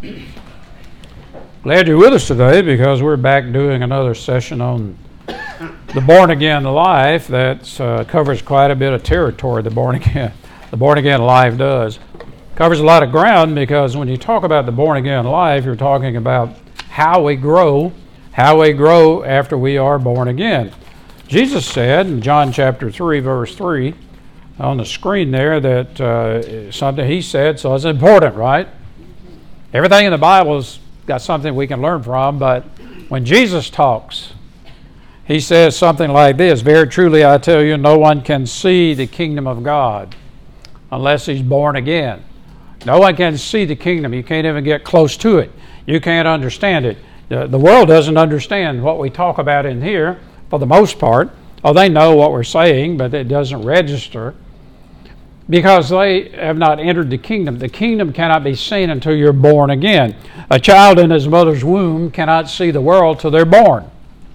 Glad you're with us today because we're back doing another session on the born-again life that covers quite a bit of territory. The born-again life does. Covers a lot of ground because when you talk about the born-again life, you're talking about how we grow after we are born again. Jesus said in John chapter 3, verse 3, on the screen there, that something he said, so it's important, right? Everything in the Bible's got something we can learn from, but when Jesus talks, he says something like this: very truly I tell you, no one can see the kingdom of God unless he's born again. No one can see the kingdom. You can't even get close to it. You can't understand it. The world doesn't understand what we talk about in here for the most part. Oh, they know what we're saying, but it doesn't register because they have not entered the kingdom. The kingdom cannot be seen until you're born again. A child in his mother's womb cannot see the world till they're born.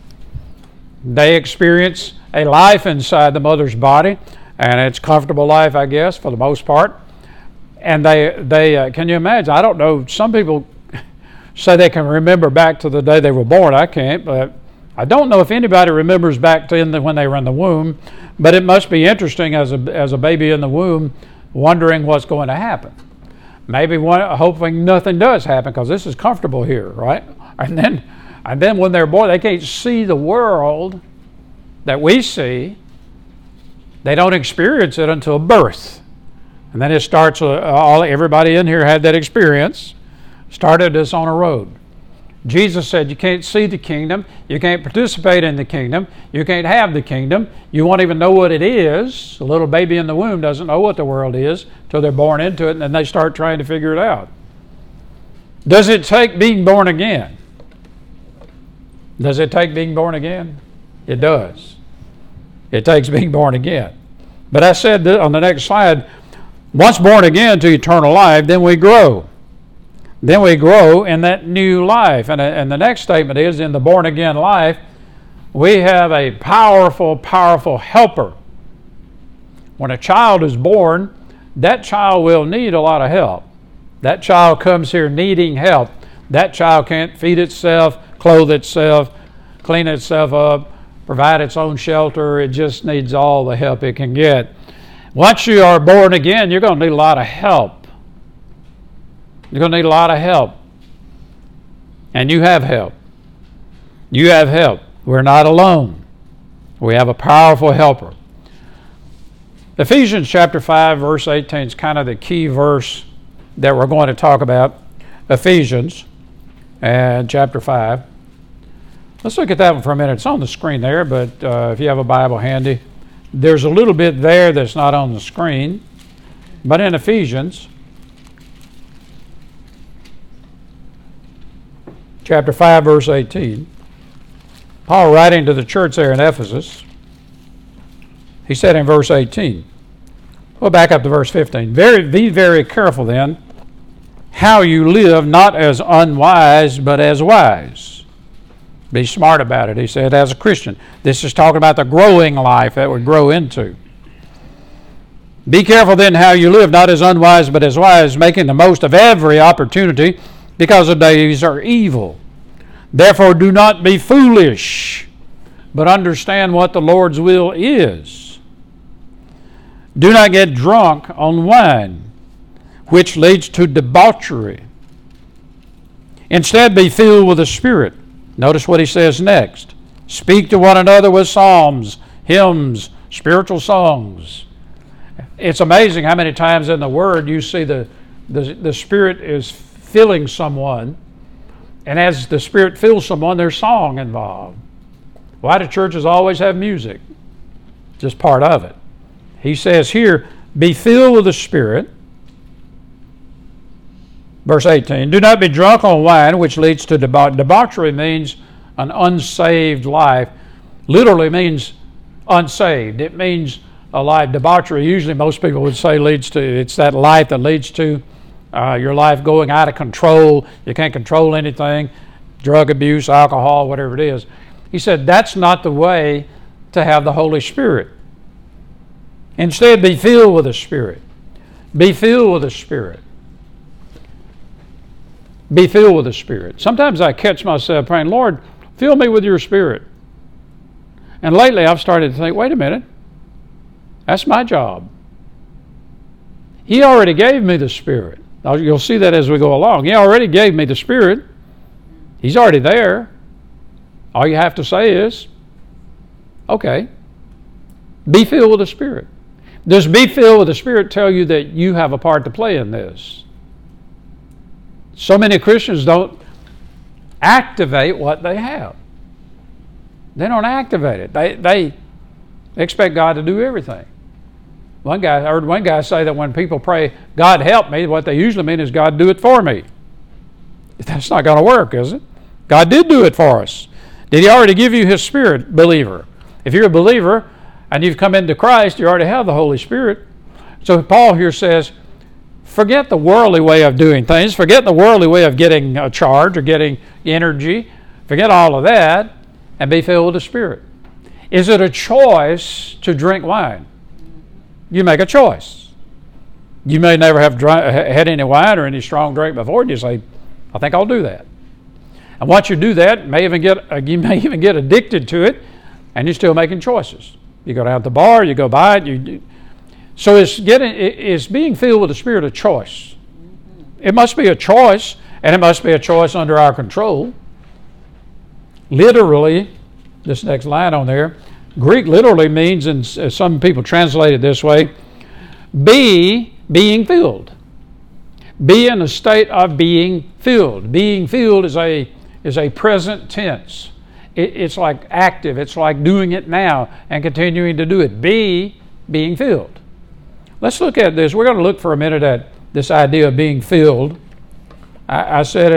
They experience a life inside the mother's body, and it's a comfortable life, I guess, for the most part. And they can you imagine? I don't know. Some people say they can remember back to the day they were born. I can't, but I don't know if anybody remembers back to when they were in the womb. But it must be interesting as a baby in the womb, wondering what's going to happen. Maybe hoping nothing does happen because this is comfortable here, right? And then when they're born, they can't see the world that we see. They don't experience it until birth. And then it starts, everybody in here had that experience, started us on a road. Jesus said you can't see the kingdom, you can't participate in the kingdom, you can't have the kingdom, you won't even know what it is. A little baby in the womb doesn't know what the world is till they're born into it, and then they start trying to figure it out. Does it take being born again? Does it take being born again? It does. It takes being born again. But I said on the next slide, once born again to eternal life, then we grow. Then we grow in that new life. And the next statement is, in the born again life, we have a powerful, powerful helper. When a child is born, that child will need a lot of help. That child comes here needing help. That child can't feed itself, clothe itself, clean itself up, provide its own shelter. It just needs all the help it can get. Once you are born again, you're going to need a lot of help. You're going to need a lot of help. And you have help. You have help. We're not alone. We have a powerful helper. Ephesians chapter 5, verse 18 is kind of the key verse that we're going to talk about. Ephesians and chapter 5. Let's look at that one for a minute. It's on the screen there, but if you have a Bible handy, there's a little bit there that's not on the screen. But in Ephesians chapter 5, verse 18, Paul writing to the church there in Ephesus, he said in verse 18, we'll back up to verse 15, be very careful then how you live, not as unwise, but as wise. Be smart about it, he said, as a Christian. This is talking about the growing life that we grow into. Be careful then how you live, not as unwise, but as wise, making the most of every opportunity, because the days are evil. Therefore do not be foolish, but understand what the Lord's will is. Do not get drunk on wine, which leads to debauchery. Instead be filled with the Spirit. Notice what he says next. Speak to one another with psalms, hymns, spiritual songs. It's amazing how many times in the Word you see the Spirit is filling someone, and as the Spirit fills someone, there's song involved. Why do churches always have music? Just part of it. He says here, be filled with the Spirit. Verse 18, do not be drunk on wine, which leads to debauchery. Means an unsaved life. Literally means unsaved. It means a life. Debauchery, usually most people would say, it's that life that leads to your life going out of control. You can't control anything. Drug abuse, alcohol, whatever it is. He said that's not the way to have the Holy Spirit. Instead, be filled with the Spirit. Be filled with the Spirit. Be filled with the Spirit. Sometimes I catch myself praying, Lord, fill me with your Spirit. And lately I've started to think, wait a minute, that's my job. He already gave me the Spirit. You'll see that as we go along. He already gave me the Spirit. He's already there. All you have to say is, okay, be filled with the Spirit. Does be filled with the Spirit tell you that you have a part to play in this? So many Christians don't activate what they have. They don't activate it. They expect God to do everything. I heard one guy say that when people pray, God help me, what they usually mean is God do it for me. That's not going to work, is it? God did do it for us. Did He already give you His Spirit, believer? If you're a believer and you've come into Christ, you already have the Holy Spirit. So Paul here says, forget the worldly way of doing things. Forget the worldly way of getting a charge or getting energy. Forget all of that and be filled with the Spirit. Is it a choice to drink wine? You make a choice. You may never have had any wine or any strong drink before, and you say, I think I'll do that. And once you do that, you may even get addicted to it, and you're still making choices. You go down to the bar, you go by it. So it's being filled with the Spirit a choice. It must be a choice, and it must be a choice under our control. Literally, this next line on there, Greek literally means, and some people translate it this way, being filled. Be in a state of being filled. Being filled is a present tense. It's like active. It's like doing it now and continuing to do it. Being filled. Let's look at this. We're going to look for a minute at this idea of being filled. I said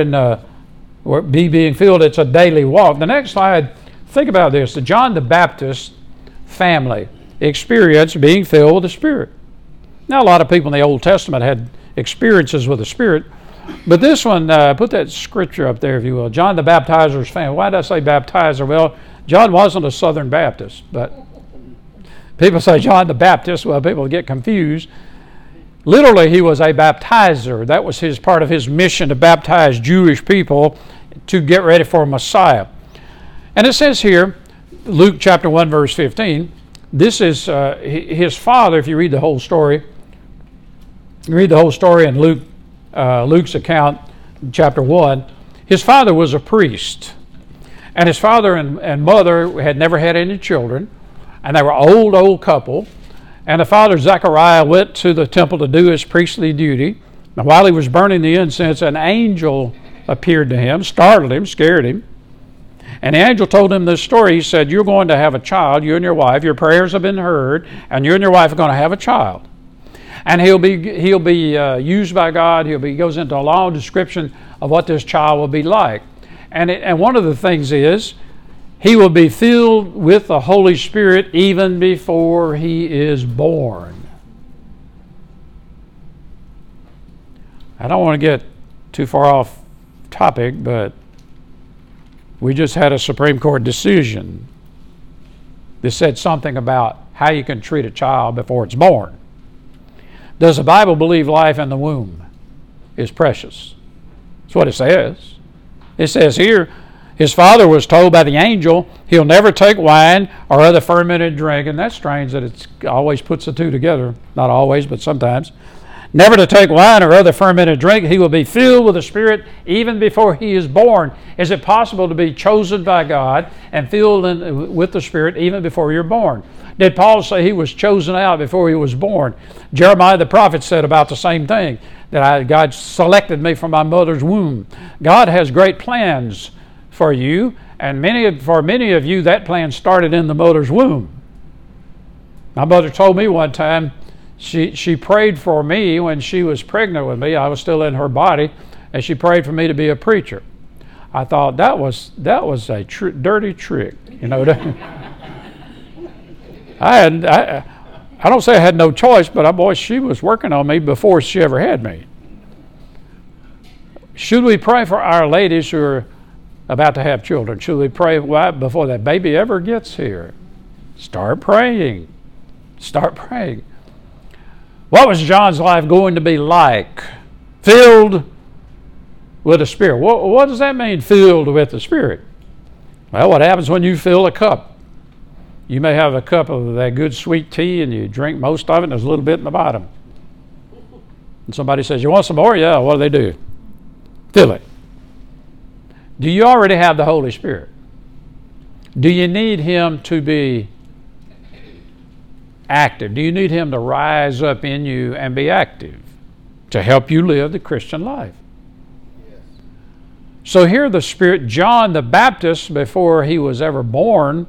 being filled, it's a daily walk. The next slide, think about this. The John the Baptist family experienced being filled with the Spirit. Now, a lot of people in the Old Testament had experiences with the Spirit, but this one, put that scripture up there, if you will. John the Baptizer's family. Why did I say baptizer? Well, John wasn't a Southern Baptist, but people say John the Baptist. Well, people get confused. Literally, he was a baptizer. That was part of his mission, to baptize Jewish people to get ready for Messiah. And it says here, Luke chapter 1, verse 15, this is his father, if you read the whole story. You read the whole story in Luke's account, chapter 1. His father was a priest. And his father and mother had never had any children. And they were an old couple. And the father, Zechariah, went to the temple to do his priestly duty. And while he was burning the incense, an angel appeared to him, startled him, scared him. And the angel told him this story. He said, you're going to have a child, you and your wife. Your prayers have been heard, and you and your wife are going to have a child. And he'll be used by God. He goes into a long description of what this child will be like. And one of the things is, he will be filled with the Holy Spirit even before he is born. I don't want to get too far off topic, but we just had a Supreme Court decision that said something about how you can treat a child before it's born. Does the Bible believe life in the womb is precious? That's what it says. It says here, his father was told by the angel, he'll never take wine or other fermented drink. And that's strange that it always puts the two together. Not always, but sometimes. Never to take wine or other fermented drink. He will be filled with the Spirit even before he is born. Is it possible to be chosen by God and filled with the Spirit even before you're born? Did Paul say he was chosen out before he was born? Jeremiah the prophet said about the same thing, that God selected me from my mother's womb. God has great plans for you, and for many of you, that plan started in the mother's womb. My mother told me one time, she prayed for me when she was pregnant with me. I was still in her body, and she prayed for me to be a preacher. I thought that was a dirty trick, you know. I don't say I had no choice, but boy, she was working on me before she ever had me. Should we pray for our ladies who are about to have children? Should we pray before that baby ever gets here? Start praying. Start praying. What was John's life going to be like? Filled with the Spirit. What does that mean, filled with the Spirit? Well, what happens when you fill a cup? You may have a cup of that good sweet tea and you drink most of it and there's a little bit in the bottom. And somebody says, you want some more? Yeah, what do? Fill it. Do you already have the Holy Spirit? Do you need Him to be active? Do you need Him to rise up in you and be active to help you live the Christian life? Yes. So here the Spirit, John the Baptist, before he was ever born,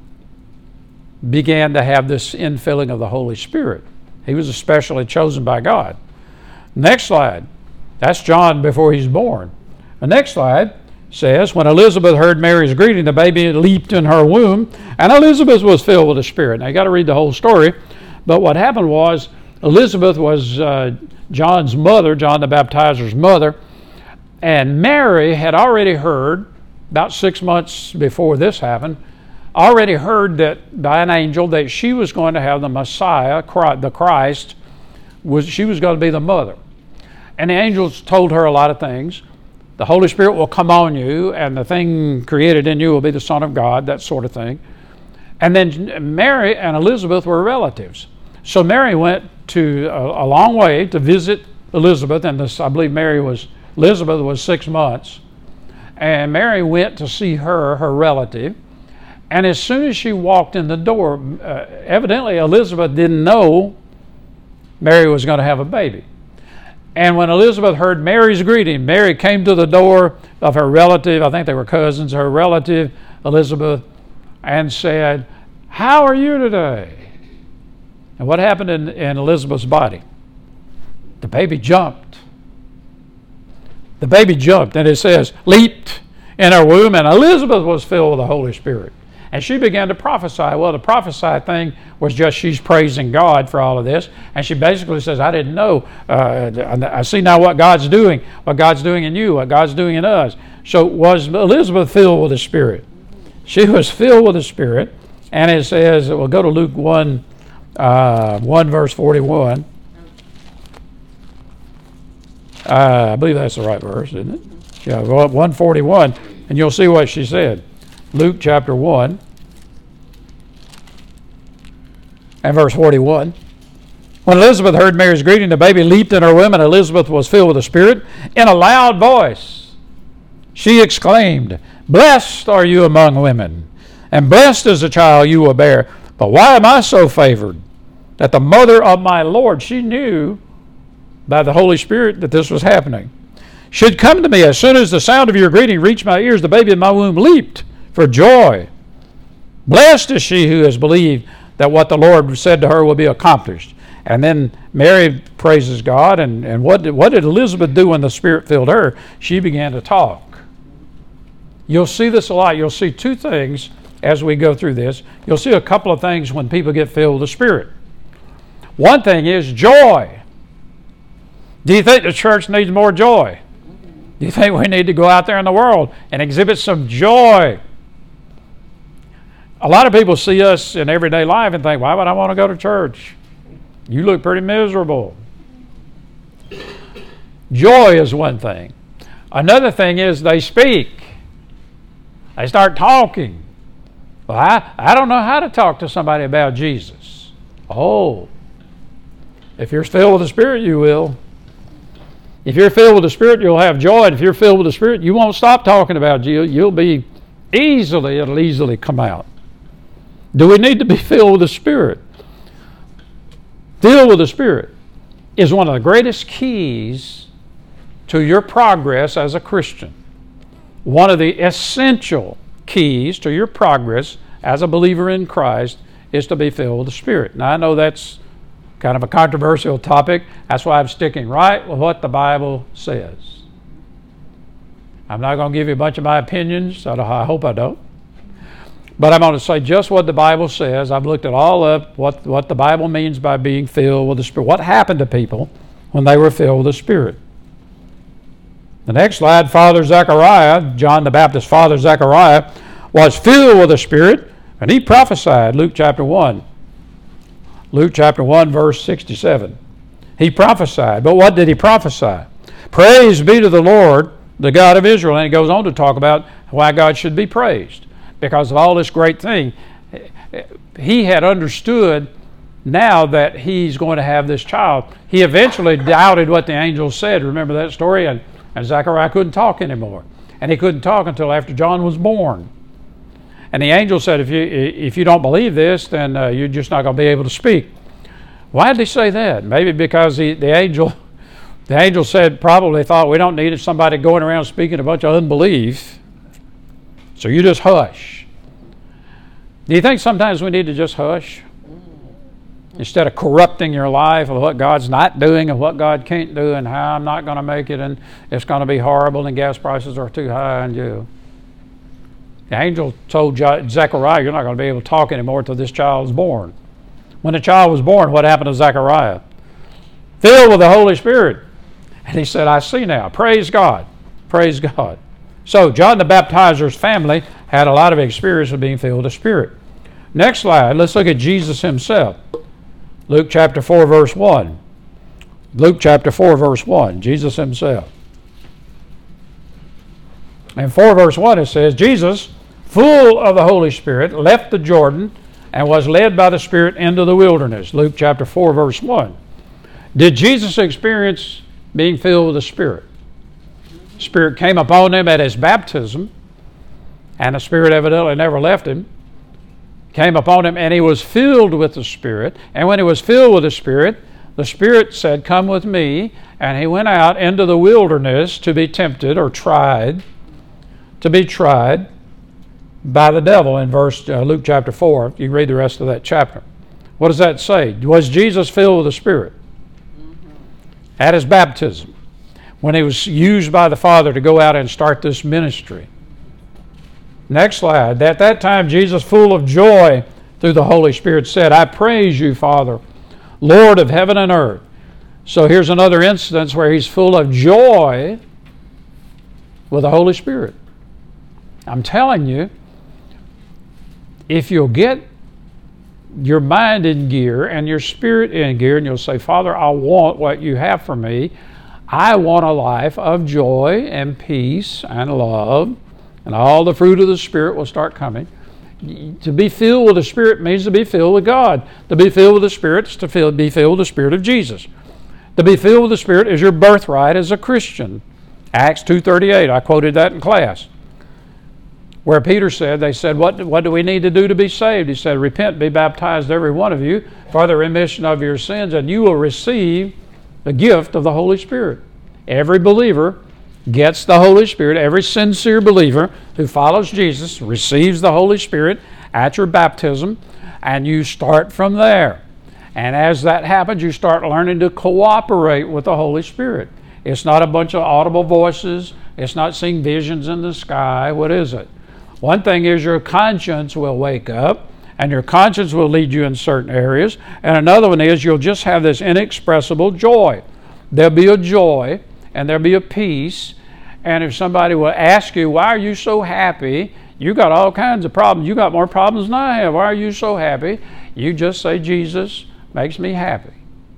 began to have this infilling of the Holy Spirit. He was especially chosen by God. Next slide. That's John before he's born. The next slide says, when Elizabeth heard Mary's greeting, the baby leaped in her womb, and Elizabeth was filled with the Spirit. Now, you got to read the whole story, but what happened was Elizabeth was John's mother, John the Baptizer's mother, and Mary had already heard, about 6 months before this happened, already heard that by an angel that she was going to have the Messiah, the Christ, she was going to be the mother. And the angels told her a lot of things. The Holy Spirit will come on you, and the thing created in you will be the Son of God, that sort of thing. And then Mary and Elizabeth were relatives. So Mary went to a long way to visit Elizabeth, and I believe Elizabeth was 6 months. And Mary went to see her relative. And as soon as she walked in the door, evidently Elizabeth didn't know Mary was going to have a baby. And when Elizabeth heard Mary's greeting, Mary came to the door of her relative, I think they were cousins, her relative, Elizabeth, and said, "How are you today?" And what happened in Elizabeth's body? The baby jumped. The baby jumped, and it says, leaped in her womb, and Elizabeth was filled with the Holy Spirit. And she began to prophesy. Well, the prophesy thing was just she's praising God for all of this. And she basically says, I didn't know. I see now what God's doing in you, what God's doing in us. So was Elizabeth filled with the Spirit? She was filled with the Spirit. And it says, we'll go to Luke 1 verse 41. I believe that's the right verse, isn't it? Yeah, 141. And you'll see what she said. Luke chapter 1 and verse 41. When Elizabeth heard Mary's greeting, the baby leaped in her womb, and Elizabeth was filled with the Spirit. In a loud voice, she exclaimed, "Blessed are you among women, and blessed is the child you will bear. But why am I so favored that the mother of my Lord," she knew by the Holy Spirit that this was happening, "should come to me? As soon as the sound of your greeting reached my ears, the baby in my womb leaped for joy. Blessed is she who has believed that what the Lord said to her will be accomplished." And then Mary praises God, and what did Elizabeth do when the Spirit filled her? She began to talk. You'll see this a lot. You'll see two things as we go through this. You'll see a couple of things when people get filled with the Spirit. One thing is joy. Do you think the church needs more joy? Do you think we need to go out there in the world and exhibit some joy? A lot of people see us in everyday life and think, why would I want to go to church? You look pretty miserable. Joy is one thing. Another thing is they speak. They start talking. Well, I don't know how to talk to somebody about Jesus. Oh, if you're filled with the Spirit, you will. If you're filled with the Spirit, you'll have joy. And if you're filled with the Spirit, you won't stop talking about Jesus. It'll easily come out. Do we need to be filled with the Spirit? Filled with the Spirit is one of the greatest keys to your progress as a Christian. One of the essential keys to your progress as a believer in Christ is to be filled with the Spirit. Now, I know that's kind of a controversial topic. That's why I'm sticking right with what the Bible says. I'm not going to give you a bunch of my opinions. I hope I don't. But I'm going to say just what the Bible says. I've looked it all up, what the Bible means by being filled with the Spirit. What happened to people when they were filled with the Spirit? The next slide, Father Zechariah, John the Baptist's father Zechariah, was filled with the Spirit, and he prophesied, Luke chapter 1. Luke chapter 1, verse 67. He prophesied. But what did he prophesy? Praise be to the Lord, the God of Israel. And he goes on to talk about why God should be praised because of all this great thing. He had understood now that he's going to have this child. He eventually doubted what the angel said. Remember that story? And Zechariah couldn't talk anymore. And he couldn't talk until after John was born. And the angel said, if you don't believe this, then you're just not going to be able to speak. Why did he say that? Maybe because the angel said, probably thought, we don't need somebody going around speaking a bunch of unbelief. So you just hush. Do you think sometimes we need to just hush? Instead of corrupting your life of what God's not doing and what God can't do and how I'm not going to make it and it's going to be horrible and gas prices are too high and you. The angel told Zechariah, you're not going to be able to talk anymore until this child is born. When the child was born, what happened to Zechariah? Filled with the Holy Spirit. And he said, I see now. Praise God. Praise God. So John the Baptizer's family had a lot of experience of being filled with the Spirit. Next slide, let's look at Jesus himself. Luke chapter 4, verse 1. Luke chapter 4, verse 1. Jesus himself. In 4 verse 1 it says, Jesus, full of the Holy Spirit, left the Jordan and was led by the Spirit into the wilderness. Luke chapter 4, verse 1. Did Jesus experience being filled with the Spirit? The Spirit came upon him at his baptism, and the Spirit evidently never left him. Came upon him, and he was filled with the Spirit. And when he was filled with the Spirit said, come with me. And he went out into the wilderness to be tempted or tried, to be tried by the devil in Luke chapter 4. You can read the rest of that chapter. What does that say? Was Jesus filled with the Spirit? At his baptism, when he was used by the Father to go out and start this ministry. Next slide. At that time, Jesus, full of joy through the Holy Spirit, said, I praise you, Father, Lord of heaven and earth. So here's another instance where he's full of joy with the Holy Spirit. I'm telling you, if you'll get your mind in gear and your spirit in gear, and you'll say, Father, I want what you have for me. I want a life of joy and peace and love, and all the fruit of the Spirit will start coming. To be filled with the Spirit means to be filled with God. To be filled with the Spirit is to be filled with the Spirit of Jesus. To be filled with the Spirit is your birthright as a Christian. Acts 2:38, I quoted that in class. Where Peter said, they said, what do we need to do to be saved? He said, repent, be baptized, every one of you, for the remission of your sins, and you will receive the gift of the Holy Spirit. Every believer gets the Holy Spirit. Every sincere believer who follows Jesus receives the Holy Spirit at your baptism, and you start from there. And as that happens, you start learning to cooperate with the Holy Spirit. It's not a bunch of audible voices. It's not seeing visions in the sky. What is it? One thing is your conscience will wake up, and your conscience will lead you in certain areas. And another one is you'll just have this inexpressible joy. There'll be a joy, and there'll be a peace. And if somebody will ask you, why are you so happy? You got all kinds of problems. You got more problems than I have. Why are you so happy? You just say, Jesus makes me happy.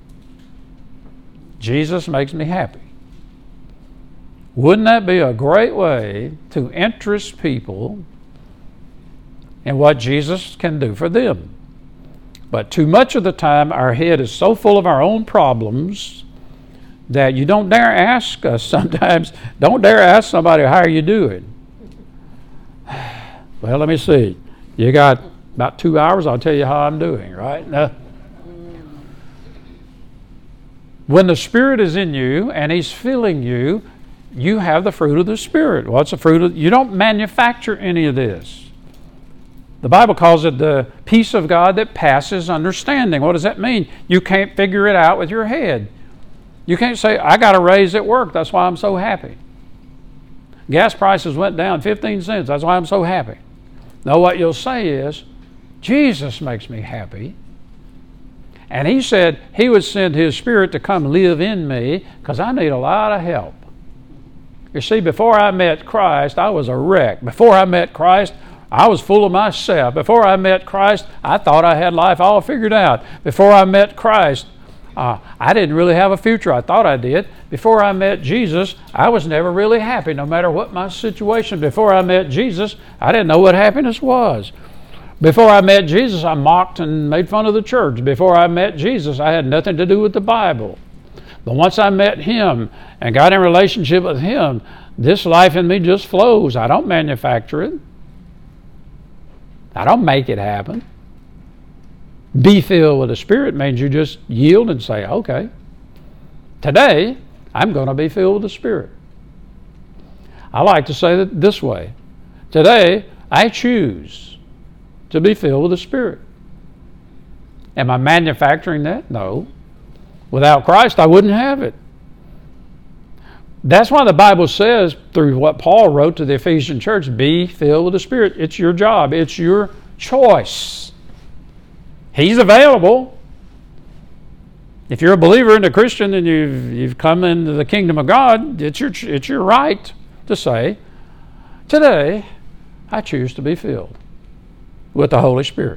Jesus makes me happy. Wouldn't that be a great way to interest people in what Jesus can do for them? But too much of the time, our head is so full of our own problems that you don't dare ask us sometimes. Don't dare ask somebody, how are you doing? Well, let me see. You got about 2 hours, I'll tell you how I'm doing, right? Now, when the Spirit is in you and He's filling you, you have the fruit of the Spirit. What's the fruit of? You don't manufacture any of this. The Bible calls it the peace of God that passes understanding. What does that mean? You can't figure it out with your head. You can't say, I got a raise at work, that's why I'm so happy. Gas prices went down 15 cents, that's why I'm so happy. No, what you'll say is, Jesus makes me happy. And He said He would send His Spirit to come live in me because I need a lot of help. You see, before I met Christ, I was a wreck. Before I met Christ, I was full of myself. Before I met Christ, I thought I had life all figured out. Before I met Christ, I didn't really have a future. I thought I did. Before I met Jesus, I was never really happy, no matter what my situation. Before I met Jesus, I didn't know what happiness was. Before I met Jesus, I mocked and made fun of the church. Before I met Jesus, I had nothing to do with the Bible. But once I met Him and got in relationship with Him, this life in me just flows. I don't manufacture it. I don't make it happen. Be filled with the Spirit means you just yield and say, okay, today I'm going to be filled with the Spirit. I like to say it this way. Today I choose to be filled with the Spirit. Am I manufacturing that? No. Without Christ, I wouldn't have it. That's why the Bible says, through what Paul wrote to the Ephesian church, be filled with the Spirit. It's your job. It's your choice. He's available. If you're a believer and a Christian and you've come into the kingdom of God, it's your right to say, today I choose to be filled with the Holy Spirit.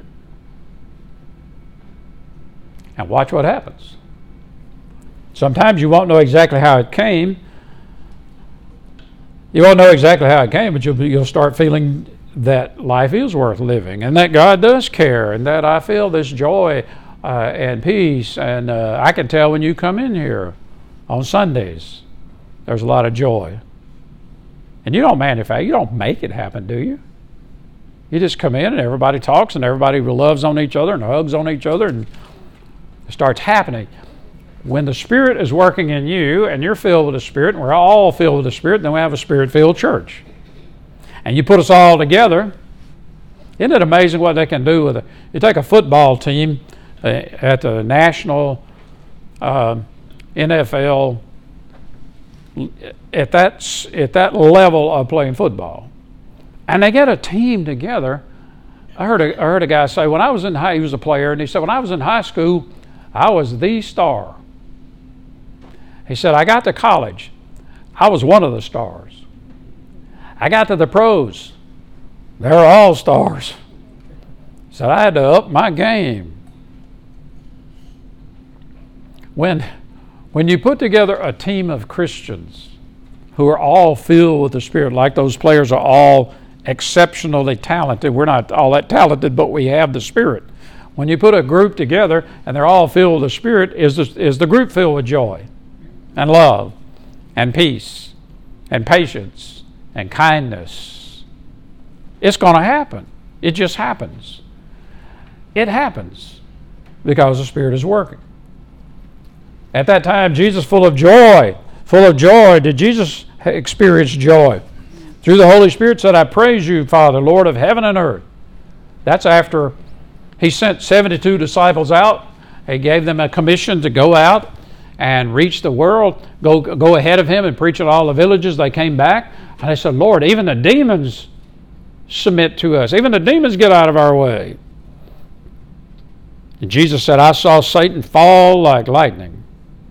And watch what happens. Sometimes you won't know exactly how it came. You won't know exactly how it came, but you'll start feeling that life is worth living and that God does care and that I feel this joy and peace. And I can tell when you come in here on Sundays, there's a lot of joy. And you don't manufacture, you don't make it happen, do you? You just come in and everybody talks and everybody loves on each other and hugs on each other and it starts happening. When the Spirit is working in you and you're filled with the Spirit, and we're all filled with the Spirit, then we have a Spirit-filled church. And you put us all together, isn't it amazing what they can do with it? You take a football team at the national NFL, at that level of playing football, and they get a team together. I heard a guy say, when I was in he was a player, and he said, when I was in high school, I was the star. He said, I got to college, I was one of the stars. I got to the pros, they're all stars. He said, I had to up my game. When you put together a team of Christians who are all filled with the Spirit, like those players are all exceptionally talented. We're not all that talented, but we have the Spirit. When you put a group together and they're all filled with the Spirit, is the group filled with joy and love and peace and patience and kindness? It's going to happen. It just happens. It happens because the Spirit is working. At that time, Jesus full of joy. Did Jesus experience joy? Through the Holy Spirit said, I praise you, Father, Lord of heaven and earth. That's after He sent 72 disciples out. He gave them a commission to go out and reach the world, go ahead of Him and preach at all the villages. They came back and they said, Lord, even the demons submit to us. Even the demons get out of our way. And Jesus said, I saw Satan fall like lightning.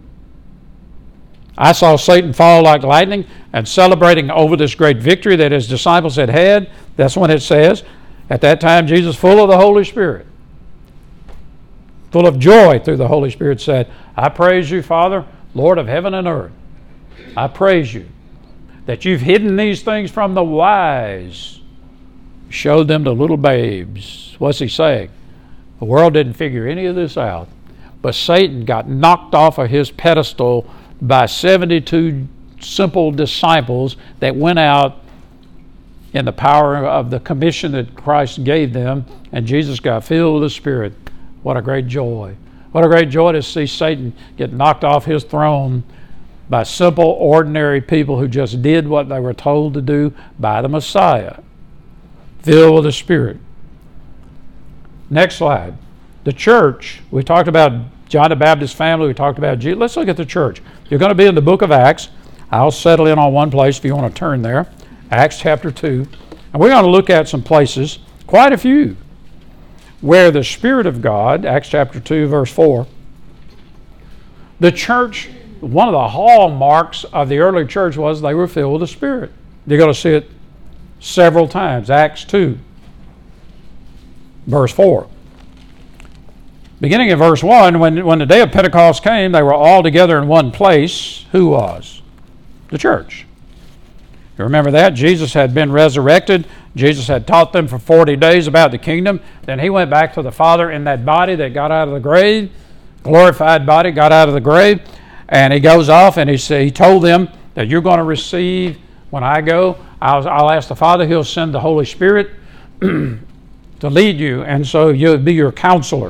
I saw Satan fall like lightning, and celebrating over this great victory that His disciples had had. That's when it says, at that time Jesus, full of the Holy Spirit, full of joy through the Holy Spirit, said, I praise you, Father, Lord of heaven and earth. I praise you that you've hidden these things from the wise, showed them to little babes. What's He saying? The world didn't figure any of this out, but Satan got knocked off of his pedestal by 72 simple disciples that went out in the power of the commission that Christ gave them, and Jesus got filled with the Spirit. What a great joy. What a great joy to see Satan get knocked off his throne by simple, ordinary people who just did what they were told to do by the Messiah. Filled with the Spirit. Next slide. The church. We talked about John the Baptist's family. We talked about Jesus. Let's look at the church. You're going to be in the book of Acts. I'll settle in on one place if you want to turn there. Acts chapter 2. And we're going to look at some places, quite a few, where the Spirit of God, Acts chapter 2, verse 4, the church, one of the hallmarks of the early church was they were filled with the Spirit. You're going to see it several times. Acts 2, verse 4. Beginning in verse 1, when the day of Pentecost came, they were all together in one place. Who was? The church. You remember that? Jesus had been resurrected. Jesus had taught them for 40 days about the kingdom. Then he went back to the Father in that body that got out of the grave, glorified body, got out of the grave. And he goes off and he told them that you're going to receive, when I go, I'll ask the Father, he'll send the Holy Spirit to lead you, and so you'll be your counselor.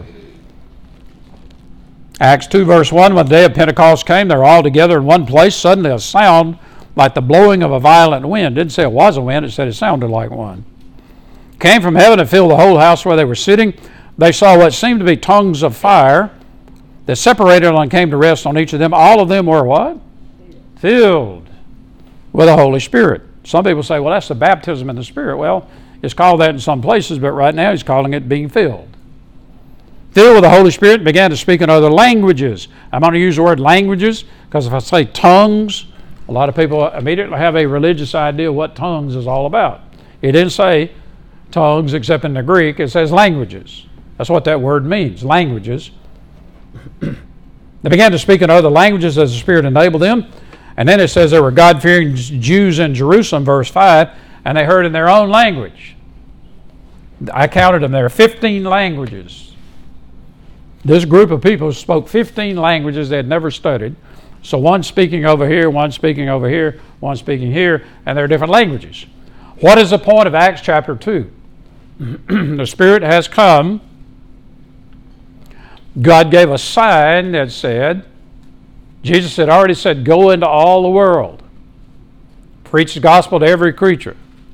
Acts 2 verse 1, when the day of Pentecost came, they were all together in one place. Suddenly a sound like the blowing of a violent wind. It didn't say it was a wind, it said it sounded like one. Came from heaven and filled the whole house where they were sitting. They saw what seemed to be tongues of fire that separated and came to rest on each of them. All of them were what? Filled with the Holy Spirit. Some people say, well, that's the baptism in the Spirit. Well, it's called that in some places, but right now he's calling it being filled. Filled with the Holy Spirit and began to speak in other languages. I'm going to use the word languages because if I say tongues, a lot of people immediately have a religious idea of what tongues is all about. It didn't say tongues except in the Greek. It says languages. That's what that word means, languages. They began to speak in other languages as the Spirit enabled them. And then it says there were God-fearing Jews in Jerusalem, verse 5, and they heard in their own language. I counted them. There are 15 languages. This group of people spoke 15 languages they had never studied. So one speaking over here, one speaking over here, one speaking here, and they're different languages. What is the point of Acts chapter 2? The Spirit has come. God gave a sign that said, Jesus had already said, go into all the world. Preach the gospel to every creature.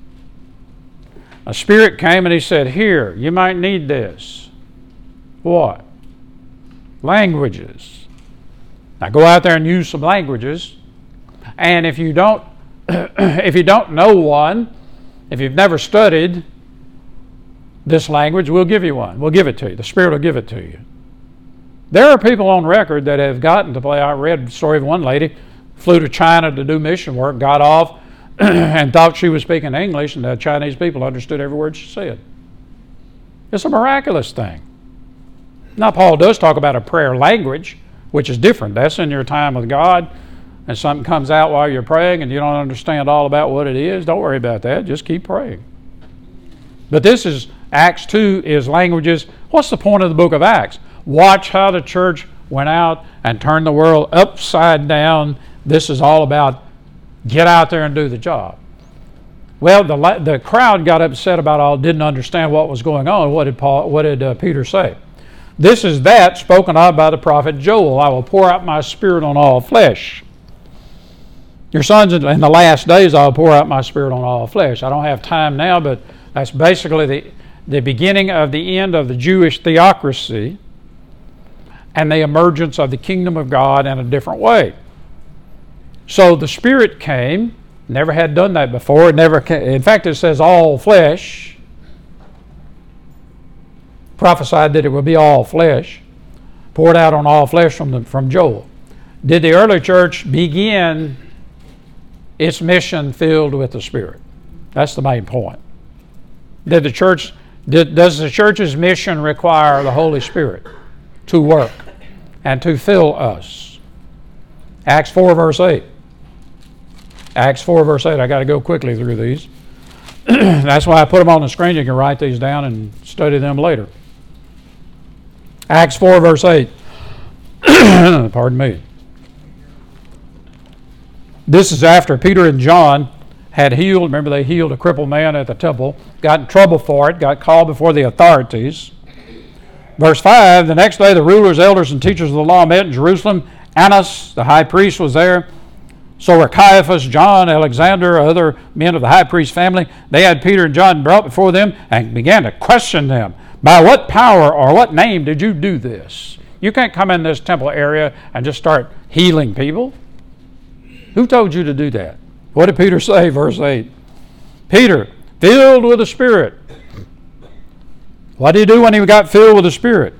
A Spirit came and he said, here, you might need this. What? Languages. Now go out there and use some languages. And if you don't know one, if you've never studied this language, we'll give you one. We'll give it to you. The Spirit will give it to you. There are people on record that have gotten to play. I read the story of one lady, flew to China to do mission work, got off, and thought she was speaking English, and the Chinese people understood every word she said. It's a miraculous thing. Now, Paul does talk about a prayer language, which is different. That's in your time with God, and something comes out while you're praying, and you don't understand all about what it is. Don't worry about that. Just keep praying. But this is, Acts 2 is languages. What's the point of the book of Acts? Watch how the church went out and turned the world upside down. This is all about get out there and do the job. Well, the crowd got upset about all, didn't understand what was going on. What did Peter say? This is that spoken of by the prophet Joel. I will pour out my Spirit on all flesh. Your sons in the last days I will pour out my Spirit on all flesh. I don't have time now, but that's basically the beginning of the end of the Jewish theocracy and the emergence of the kingdom of God in a different way. So the Spirit came, never had done that before. In fact, it says all flesh. Prophesied that it would be all flesh, poured out on all flesh from Joel. Did the early church begin its mission filled with the Spirit? That's the main point. Does the church's mission require the Holy Spirit to work and to fill us? Acts 4 verse 8. Acts 4 verse 8. I got to go quickly through these. That's why I put them on the screen. You can write these down and study them later. Acts 4 verse 8. Pardon me. This is after Peter and John had healed. Remember, they healed a crippled man at the temple. Got in trouble for it. Got called before the authorities. Verse 5, the next day the rulers, elders, and teachers of the law met in Jerusalem. Annas, the high priest, was there. So were Caiaphas, John, Alexander, other men of the high priest family. They had Peter and John brought before them and began to question them. By what power or what name did you do this? You can't come in this temple area and just start healing people. Who told you to do that? What did Peter say, verse 8? Peter, filled with the Spirit. What did he do when he got filled with the Spirit?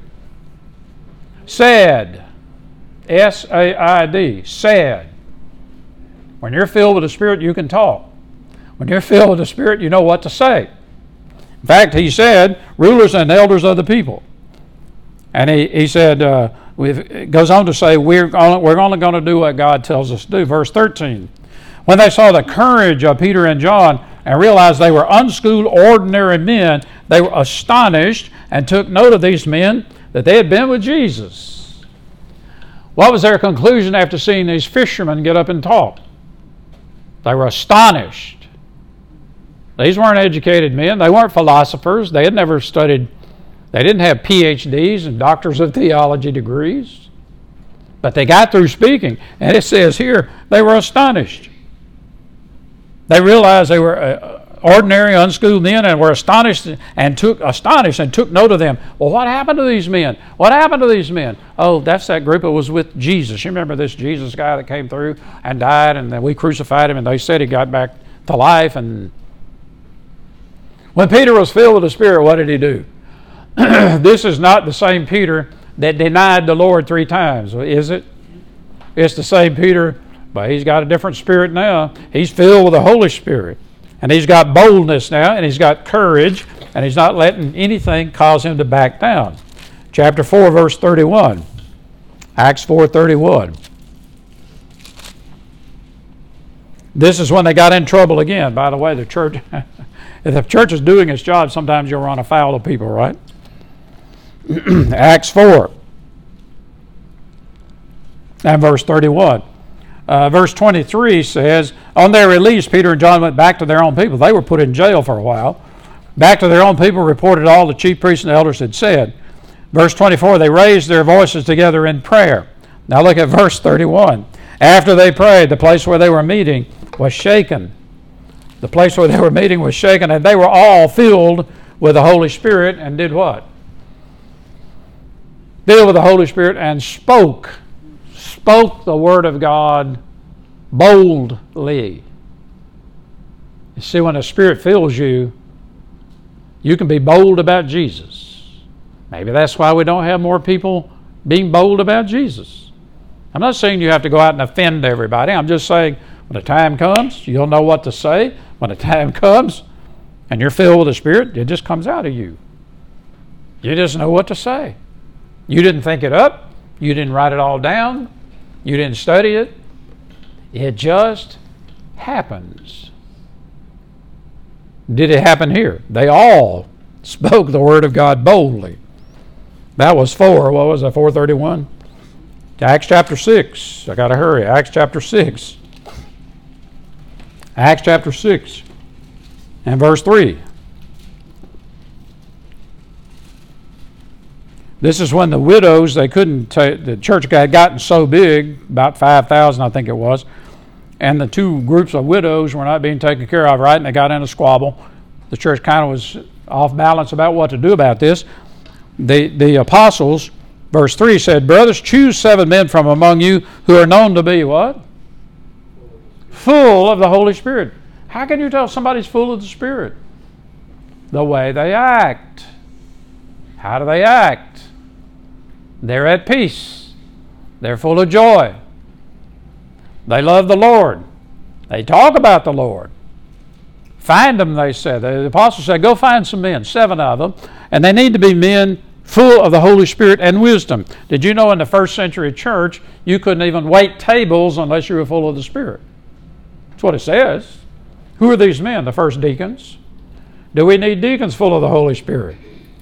Said. S-A-I-D. Said. When you're filled with the Spirit, you can talk. When you're filled with the Spirit, you know what to say. In fact, he said, rulers and elders of the people. And he said, it goes on to say, we're only going to do what God tells us to do. Verse 13. When they saw the courage of Peter and John and realized they were unschooled, ordinary men, they were astonished and took note of these men that they had been with Jesus. What was their conclusion after seeing these fishermen get up and talk? They were astonished. These weren't educated men. They weren't philosophers. They had never studied. They didn't have PhDs and doctors of theology degrees. But they got through speaking. And it says here, they were astonished. They realized they were ordinary, unschooled men and were astonished and took note of them. Well, what happened to these men? What happened to these men? Oh, that's that group that was with Jesus. You remember this Jesus guy that came through and died, and then we crucified him, and they said he got back to life. And when Peter was filled with the Spirit, what did he do? This is not the same Peter that denied the Lord 3 times, is it? It's the same Peter, but he's got a different spirit now. He's filled with the Holy Spirit. And he's got boldness now, and he's got courage, and he's not letting anything cause him to back down. Chapter 4, verse 31. Acts 4:31. This is when they got in trouble again. By the way, the church, if the church is doing its job, sometimes you'll run afoul of people, right? Acts 4 and verse 31. Verse 23 says, on their release, Peter and John went back to their own people. They were put in jail for a while. Back to their own people, reported all the chief priests and elders had said. Verse 24, they raised their voices together in prayer. Now look at verse 31. After they prayed, the place where they were meeting was shaken. The place where they were meeting was shaken, and they were all filled with the Holy Spirit and did what? Filled with the Holy Spirit and spoke the word of God boldly. You see, when the Spirit fills you, you can be bold about Jesus. Maybe that's why we don't have more people being bold about Jesus. I'm not saying you have to go out and offend everybody. I'm just saying when the time comes, you'll know what to say. When the time comes and you're filled with the Spirit, it just comes out of you. You just know what to say. You didn't think it up. You didn't write it all down. You didn't study it. It just happens. Did it happen here? They all spoke the word of God boldly. That was 4. What was that? 4:31? Acts chapter 6. I got to hurry. Acts chapter 6. Acts chapter 6 and verse 3. This is when the widows, they couldn't take, the church had gotten so big, about 5,000 I think it was, and the 2 groups of widows were not being taken care of right, and they got in a squabble. The church kind of was off balance about what to do about this. The apostles, verse 3 said, brothers, choose 7 men from among you who are known to be what? Full of the Holy Spirit. How can you tell somebody's full of the Spirit? The way they act. How do they act? They're at peace. They're full of joy. They love the Lord. They talk about the Lord. Find them, they said. The apostles said, go find some men, 7 of them, and they need to be men full of the Holy Spirit and wisdom. Did you know in the first century church, you couldn't even wait tables unless you were full of the Spirit? That's what it says. Who are these men? The first deacons. Do we need deacons full of the Holy Spirit?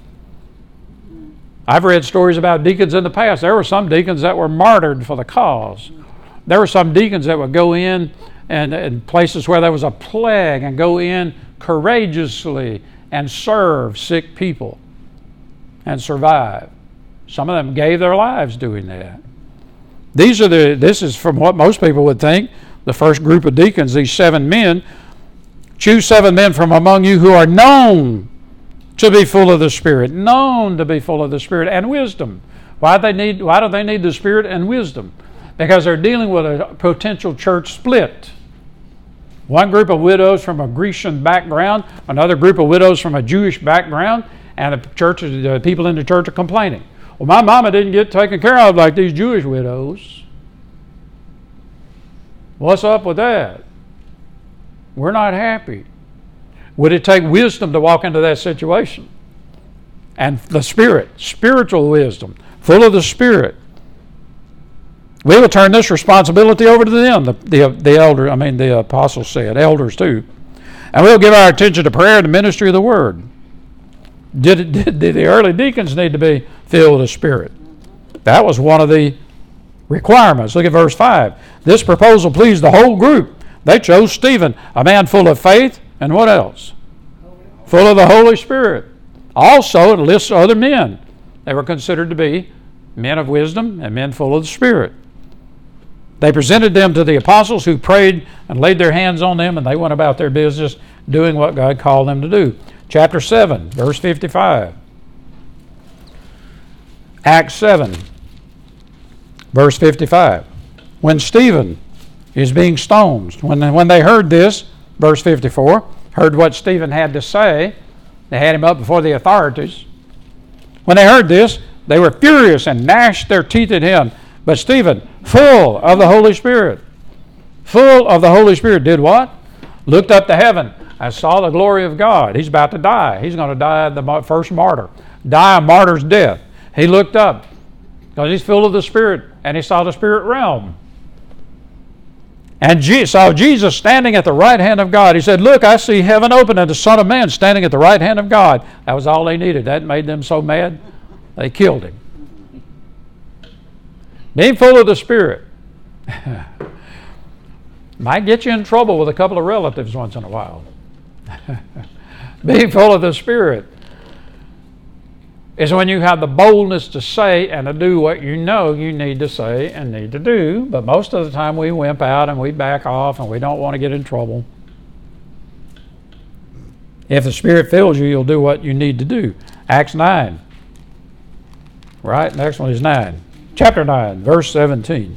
I've read stories about deacons in the past. There were some deacons that were martyred for the cause. There were some deacons that would go in and in places where there was a plague and go in courageously and serve sick people and survive. Some of them gave their lives doing that. This is from what most people would think, the first group of deacons, these 7 men. Choose 7 men from among you who are known to be full of the Spirit. Known to be full of the Spirit and wisdom. Why do they need the Spirit and wisdom? Because they're dealing with a potential church split. One group of widows from a Grecian background, another group of widows from a Jewish background, and the people in the church are complaining. Well, my mama didn't get taken care of like these Jewish widows. What's up with that? We're not happy. Would it take wisdom to walk into that situation? and the Spirit, spiritual wisdom, full of the Spirit. We will turn this responsibility over to them, the apostles said, elders too. And we'll give our attention to prayer and the ministry of the Word. Did the early deacons need to be filled with the Spirit? That was one of the requirements. Look at verse 5. This proposal pleased the whole group. They chose Stephen, a man full of faith, and what else? Full of the Holy Spirit. Also, it lists other men. They were considered to be men of wisdom and men full of the Spirit. They presented them to the apostles, who prayed and laid their hands on them, and they went about their business doing what God called them to do. Chapter 7, verse 55. Acts 7, verse 55. When Stephen is being stoned, when they heard this, verse 54, heard what Stephen had to say, they had him up before the authorities. When they heard this, they were furious and gnashed their teeth at him. But Stephen, full of the Holy Spirit, did what? Looked up to heaven and saw the glory of God. He's about to die. He's going to die the first martyr, die a martyr's death. He looked up because he's full of the Spirit, and he saw the Spirit realm. And saw Jesus standing at the right hand of God. He said, look, I see heaven open and the Son of Man standing at the right hand of God. That was all they needed. That made them so mad, they killed him. Being full of the Spirit might get you in trouble with a couple of relatives once in a while. Being full of the Spirit is when you have the boldness to say and to do what you know you need to say and need to do. But most of the time we wimp out and we back off and we don't want to get in trouble. If the Spirit fills you, you'll do what you need to do. Acts 9. Right? Next one is 9. Chapter 9, verse 17.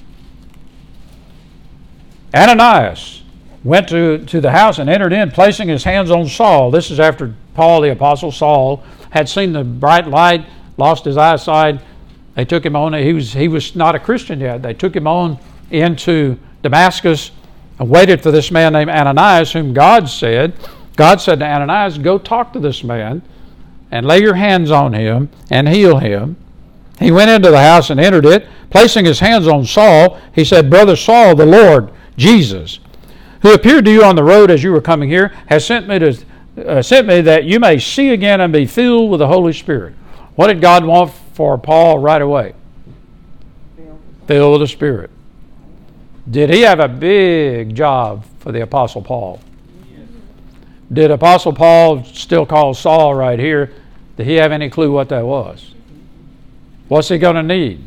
Ananias went to the house and entered in, placing his hands on Saul. This is after Paul, the apostle Saul, had seen the bright light, lost his eyesight. They took him on. He was not a Christian yet. They took him on into Damascus and waited for this man named Ananias, whom God said to Ananias, go talk to this man and lay your hands on him and heal him. He went into the house and entered it. Placing his hands on Saul, he said, Brother Saul, the Lord Jesus, who appeared to you on the road as you were coming here, has sent me that you may see again and be filled with the Holy Spirit. What did God want for Paul right away? Filled with the Spirit. Did he have a big job for the Apostle Paul? Did Apostle Paul still call Saul right here? Did he have any clue what that was? What's he going to need?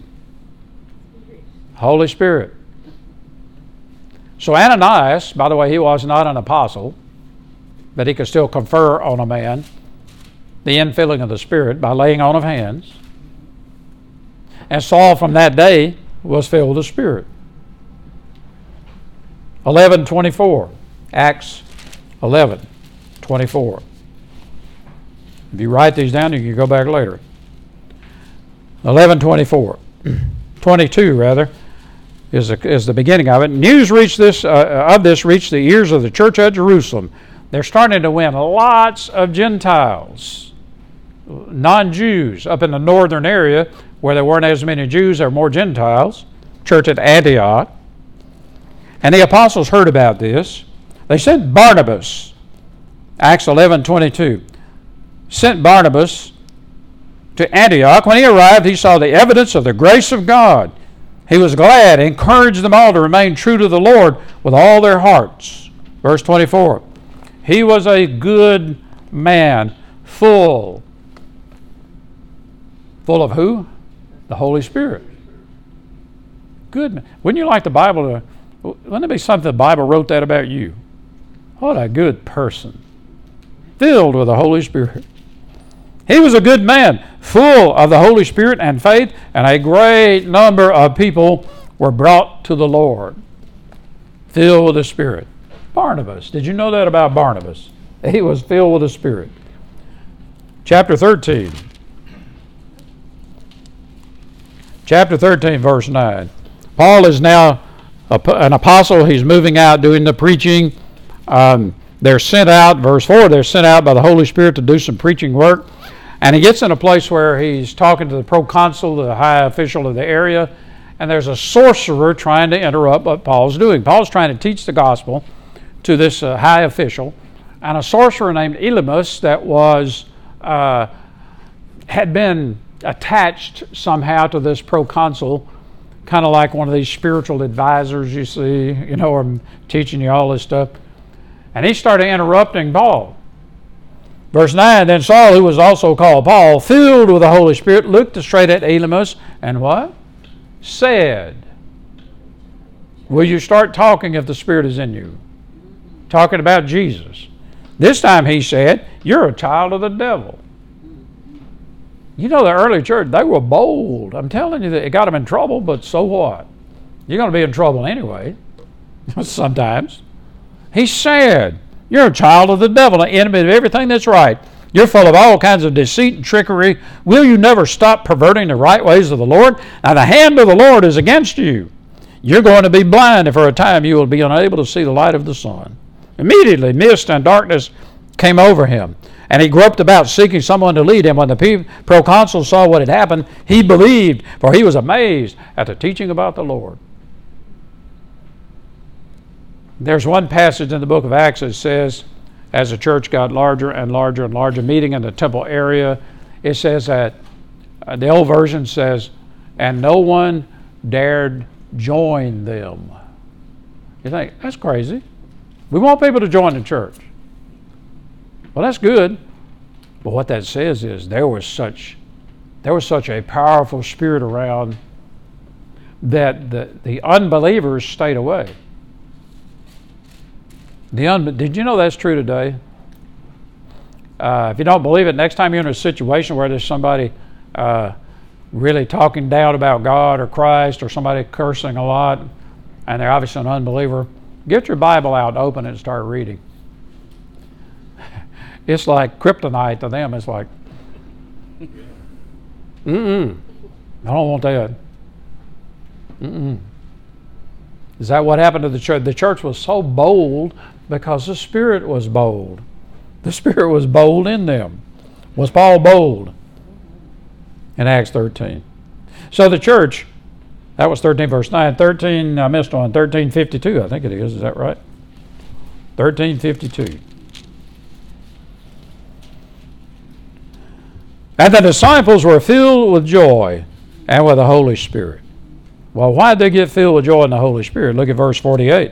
Holy Spirit. So Ananias, by the way, he was not an apostle, but he could still confer on a man the infilling of the Spirit by laying on of hands. And Saul from that day was filled with the Spirit. 11:24, Acts 11:24. If you write these down, you can go back later. 11:24, 22 rather, is the beginning of it. News reached reached the ears of the church at Jerusalem. They're starting to win lots of Gentiles, non-Jews, up in the northern area where there weren't as many Jews. There were more Gentiles. Church at Antioch, and the apostles heard about this. They sent Barnabas. Acts 11:22, sent Barnabas to Antioch. When he arrived, he saw the evidence of the grace of God. He was glad, encouraged them all to remain true to the Lord with all their hearts. Verse 24. He was a good man, full of who? The Holy Spirit. Good man. Wouldn't you like the Bible to, wouldn't it be something the Bible wrote that about you? What a good person. Filled with the Holy Spirit. He was a good man, full of the Holy Spirit and faith, and a great number of people were brought to the Lord, filled with the Spirit. Barnabas, did you know that about Barnabas? He was filled with the Spirit. Chapter 13. Chapter 13, verse 9. Paul is now an apostle. He's moving out doing the preaching. They're sent out, verse 4, they're sent out by the Holy Spirit to do some preaching work. And he gets in a place where he's talking to the proconsul, the high official of the area, and there's a sorcerer trying to interrupt what Paul's doing. Paul's trying to teach the gospel to this high official, and a sorcerer named Elymas that was had been attached somehow to this proconsul, kind of like one of these spiritual advisors you see, or teaching you all this stuff. And he started interrupting Paul. Verse 9, then Saul, who was also called Paul, filled with the Holy Spirit, looked straight at Elymas and what? Said, will you start talking if the Spirit is in you? Talking about Jesus. This time he said, you're a child of the devil. The early church, they were bold. I'm telling you that it got them in trouble, but so what? You're going to be in trouble anyway, sometimes. He said, you're a child of the devil, an enemy of everything that's right. You're full of all kinds of deceit and trickery. Will you never stop perverting the right ways of the Lord? Now the hand of the Lord is against you. You're going to be blind, and for a time you will be unable to see the light of the sun. Immediately mist and darkness came over him, and he groped about seeking someone to lead him. When the proconsul saw what had happened, he believed, for he was amazed at the teaching about the Lord. There's one passage in the book of Acts that says, as the church got larger and larger and larger, meeting in the temple area, it says that, the old version says, and no one dared join them. You think, that's crazy. We want people to join the church. Well, that's good. But what that says is there was such a powerful spirit around that the unbelievers stayed away. Did you know that's true today? If you don't believe it, next time you're in a situation where there's somebody really talking down about God or Christ, or somebody cursing a lot, and they're obviously an unbeliever, get your Bible out, open it, and start reading. It's like kryptonite to them. It's like, I don't want that. Is that what happened to the church? The church was so bold because the Spirit was bold. The Spirit was bold in them. Was Paul bold? In Acts 13. So the church, that was 13 verse 9. 13, I missed one, 1352 I think it is that right? 1352. And the disciples were filled with joy and with the Holy Spirit. Well, why did they get filled with joy in the Holy Spirit? Look at verse 48.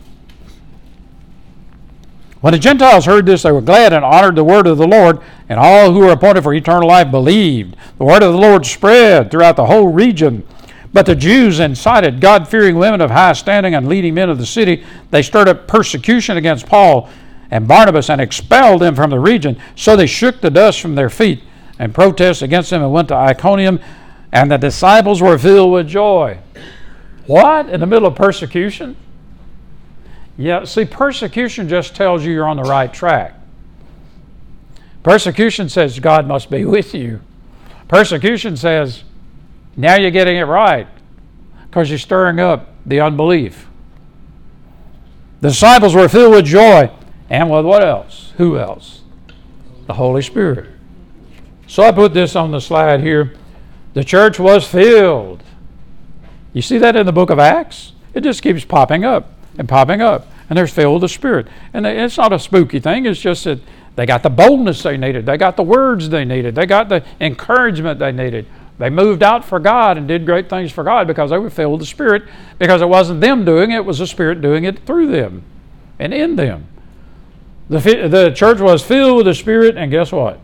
When the Gentiles heard this, they were glad and honored the word of the Lord, and all who were appointed for eternal life believed. The word of the Lord spread throughout the whole region. But the Jews incited God-fearing women of high standing and leading men of the city. They stirred up persecution against Paul and Barnabas and expelled them from the region. So they shook the dust from their feet and protested against them and went to Iconium, and the disciples were filled with joy. What? In the middle of persecution? Yeah, see, persecution just tells you you're on the right track. Persecution says God must be with you. Persecution says now you're getting it right because you're stirring up the unbelief. The disciples were filled with joy and with what else? Who else? The Holy Spirit. So I put this on the slide here. The church was filled. You see that in the book of Acts? It just keeps popping up and popping up. And they're filled with the Spirit. And it's not a spooky thing. It's just that they got the boldness they needed. They got the words they needed. They got the encouragement they needed. They moved out for God and did great things for God because they were filled with the Spirit, because it wasn't them doing it. It was the Spirit doing it through them and in them. The church was filled with the Spirit, and guess what?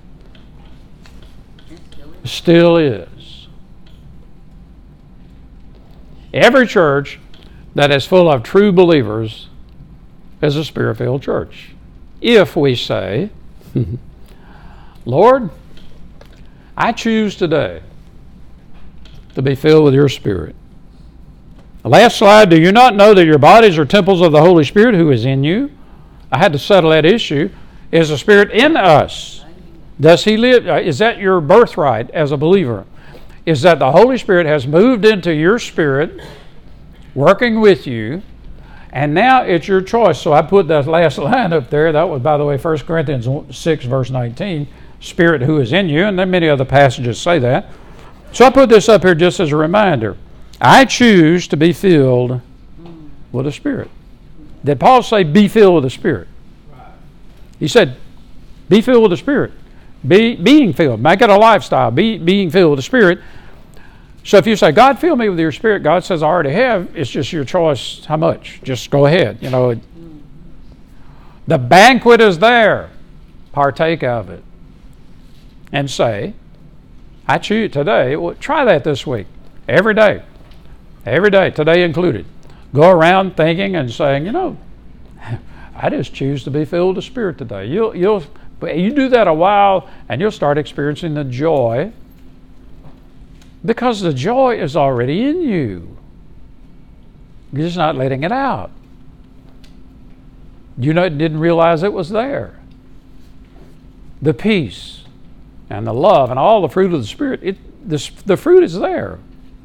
Still is. Every church that is full of true believers is a Spirit-filled church. If we say, Lord, I choose today to be filled with your Spirit. The last slide, do you not know that your bodies are temples of the Holy Spirit who is in you? I had to settle that issue. Is the Spirit in us? Does He live? Is that your birthright as a believer? Is that the Holy Spirit has moved into your spirit, working with you, and now it's your choice. So I put that last line up there. That was, by the way, 1 Corinthians 6, verse 19. Spirit who is in you, and there are many other passages say that. So I put this up here just as a reminder. I choose to be filled with the Spirit. Did Paul say, be filled with the Spirit? He said, be filled with the Spirit. Being filled. Make it a lifestyle. Being filled with the Spirit. So if you say, God, fill me with your Spirit, God says, I already have. It's just your choice how much. Just go ahead. You know, the banquet is there. Partake of it. And say, I choose today. Well, try that this week. Every day. Every day, today included. Go around thinking and saying, you know, I just choose to be filled with the Spirit today. You do that a while, and you'll start experiencing the joy, because the joy is already in you. You're just not letting it out. You didn't realize it was there. The peace and the love and all the fruit of the Spirit, the fruit is there.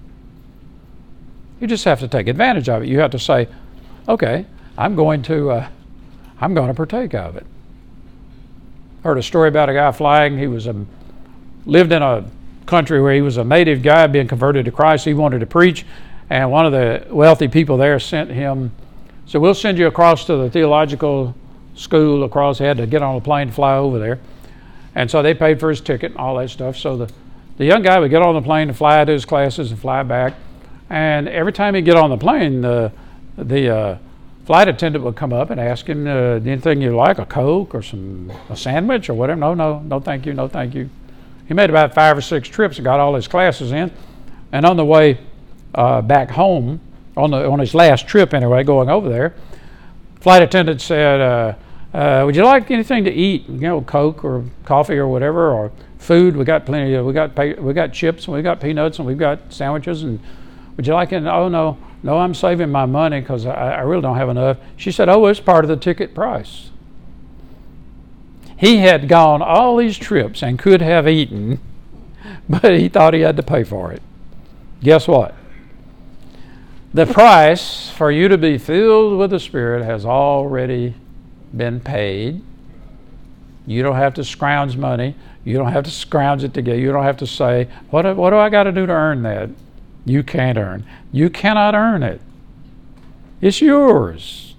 You just have to take advantage of it. You have to say, okay, I'm going to partake of it. I heard a story about a guy flying. He lived in a country where he was a native guy being converted to Christ. He wanted to preach, and one of the wealthy people there sent him, said, we'll send you across to the theological school across. He had to get on a plane to fly over there. And so they paid for his ticket and all that stuff. So the young guy would get on the plane and fly to his classes and fly back. And every time he'd get on the plane, the flight attendant would come up and ask him, anything you like, a Coke or a sandwich or whatever? No, thank you, no, thank you. He made about 5 or 6 trips and got all his classes in. And on the way back home, on his last trip anyway, going over there, flight attendant said, would you like anything to eat? You know, Coke or coffee or whatever, or food? We got plenty of. We got chips and we got peanuts and we've got sandwiches. And would you like it? Oh no, I'm saving my money because I really don't have enough. She said, oh, it's part of the ticket price. He had gone all these trips and could have eaten, but he thought he had to pay for it. Guess what? The price for you to be filled with the Spirit has already been paid. You don't have to scrounge money. You don't have to scrounge it together. You don't have to say, what do I got to do to earn that? You can't earn. You cannot earn it. It's yours.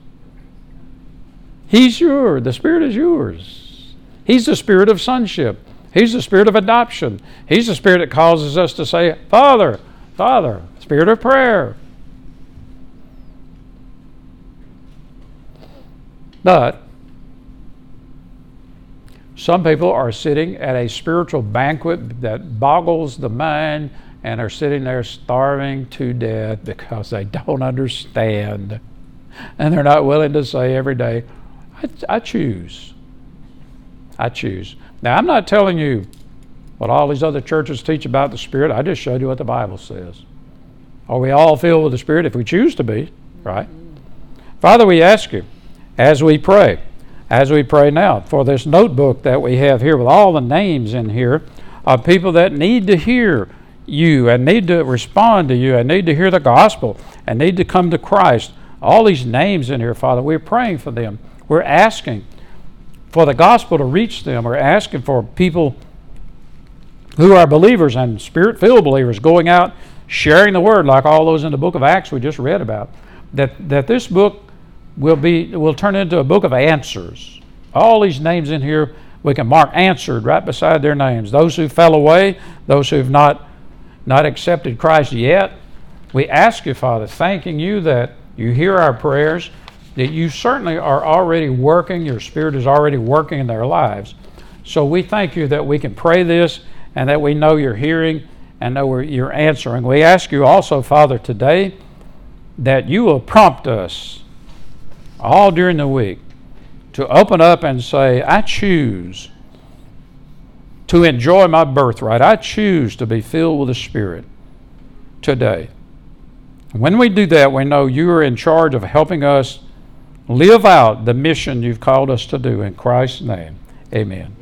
He's yours. The Spirit is yours. He's the Spirit of sonship. He's the Spirit of adoption. He's the Spirit that causes us to say, Father, Father. Spirit of prayer. But some people are sitting at a spiritual banquet that boggles the mind and are sitting there starving to death because they don't understand. And they're not willing to say every day, I choose. I choose. Now, I'm not telling you what all these other churches teach about the Spirit. I just showed you what the Bible says. Are we all filled with the Spirit if we choose to be, right? Father, we ask you, as we pray now, for this notebook that we have here with all the names in here of people that need to hear you and need to respond to you and need to hear the gospel and need to come to Christ. All these names in here, Father, we're praying for them. We're asking for the gospel to reach them. We're asking for people who are believers and Spirit-filled believers going out sharing the word like all those in the book of Acts we just read about. That this book will turn into a book of answers. All these names in here, we can mark answered right beside their names. Those who fell away, those who've not accepted Christ yet, we ask you, Father, thanking you that you hear our prayers, that you certainly are already working, your Spirit is already working in their lives. So we thank you that we can pray this and that we know you're hearing and know you're answering. We ask you also, Father, today that you will prompt us all during the week to open up and say, I choose to enjoy my birthright. I choose to be filled with the Spirit today. When we do that, we know you are in charge of helping us live out the mission you've called us to do. In Christ's name, amen.